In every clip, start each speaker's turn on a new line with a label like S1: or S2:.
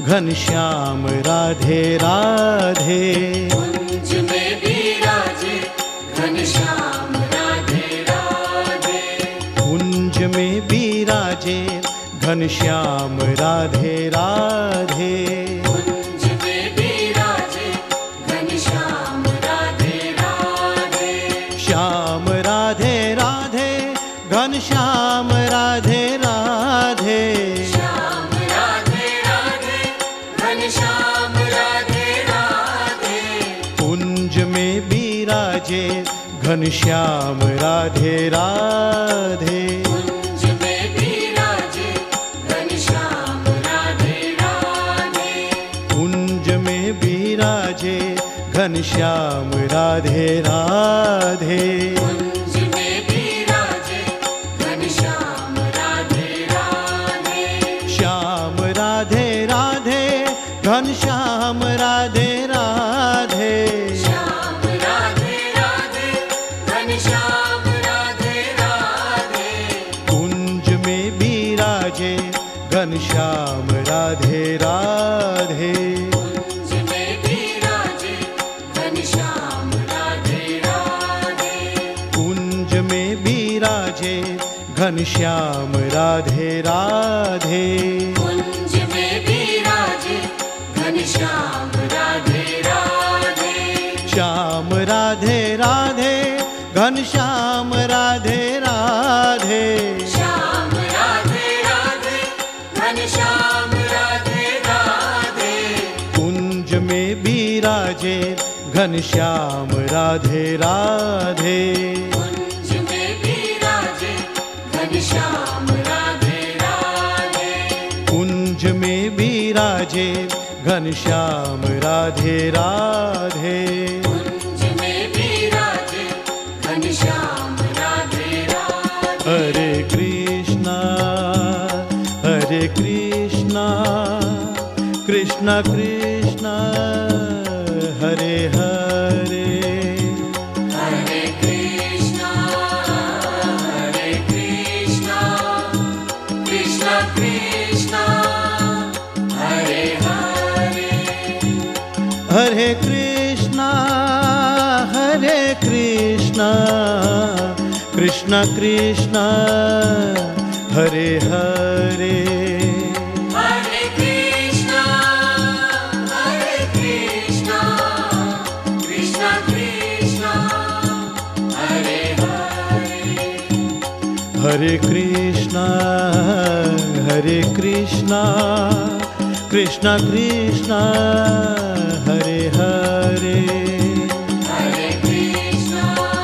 S1: घनश्याम राधे राधे।
S2: कुंज में विराजे घनश्याम राधे राधे।
S1: कुंज में विराजे घनश्याम राधे राधे।
S2: कुंज में विराजे घनश्याम राधे राधे।
S1: श्याम राधे राधे घनश्याम राधे राधे।
S2: श्याम राधे राधे घनश्याम राधे राधे।
S1: कुंज में विराजे घनश्याम राधे राधे।
S2: कुंज में विराजे घनश्याम राधे राधे।
S1: कुंज में विराजे घनश्याम राधे राधे।
S2: कुंज में विराजे घनश्याम राधे राधे।
S1: श्याम राधे राधे घनश्याम राधे राधे।
S2: श्याम राधे राधे घनश्याम राधे राधे।
S1: कुंज में विराजे घनश्याम राधे राधे।
S2: कुंज में विराजे घनश्याम राधे राधे।
S1: कुंज में विराजे घनश्याम राधे राधे।
S2: कुंज में विराजे घनश्याम राधे राधे।
S1: श्याम राधे राधे घनश्याम राधे राधे।
S2: श्याम राधे राधे घनश्याम राधे राधे।
S1: कुंज में विराजे घनश्याम राधे राधे।
S2: कुंज में विराजे घनश्याम राधे राधे।
S1: कुंज में विराजे घनश्याम राधे राधे।
S2: कुंज में विराजे घनश्याम राधे राधे।
S1: हरे कृष्णा कृष्णा कृष्णा हरे हरे।
S2: हरे कृष्णा कृष्णा कृष्णा हरे हरे।
S1: हरे कृष्णा कृष्णा कृष्णा हरे हरे।
S2: हरे कृष्णा कृष्णा कृष्णा हरे हरे।
S1: हरे कृष्णा कृष्णा कृष्णा हरे हरे।
S2: हरे कृष्णा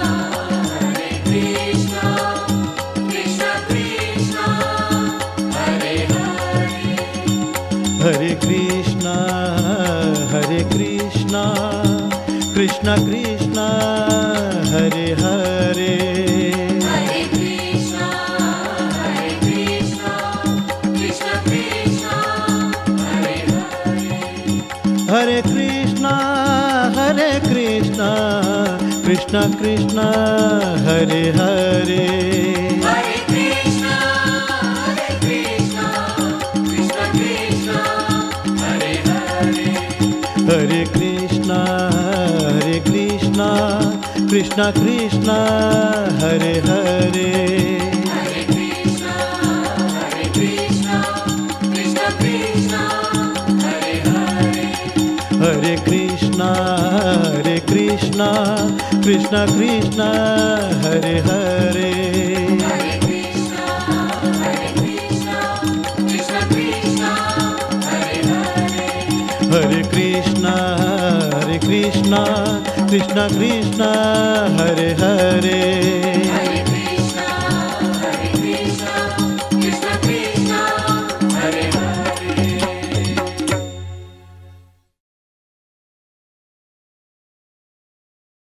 S2: कृष्णा कृष्णा हरे हरे।
S1: हरे कृष्णा कृष्णा कृष्णा हरे हरे।
S2: हरे कृष्णा कृष्णा कृष्णा हरे हरे।
S1: हरे कृष्णा कृष्णा कृष्णा हरे हरे।
S2: हरे कृष्णा कृष्णा कृष्णा हरे हरे।
S1: हरे कृष्णा कृष्णा कृष्णा हरे हरे।
S2: हरे कृष्णा कृष्णा कृष्णा हरे हरे।
S1: हरे कृष्णा कृष्णा कृष्णा हरे हरे।
S2: हरे कृष्णा कृष्णा कृष्णा हरे हरे।
S1: हरे कृष्णा कृष्णा कृष्णा हरे हरे।
S2: हरे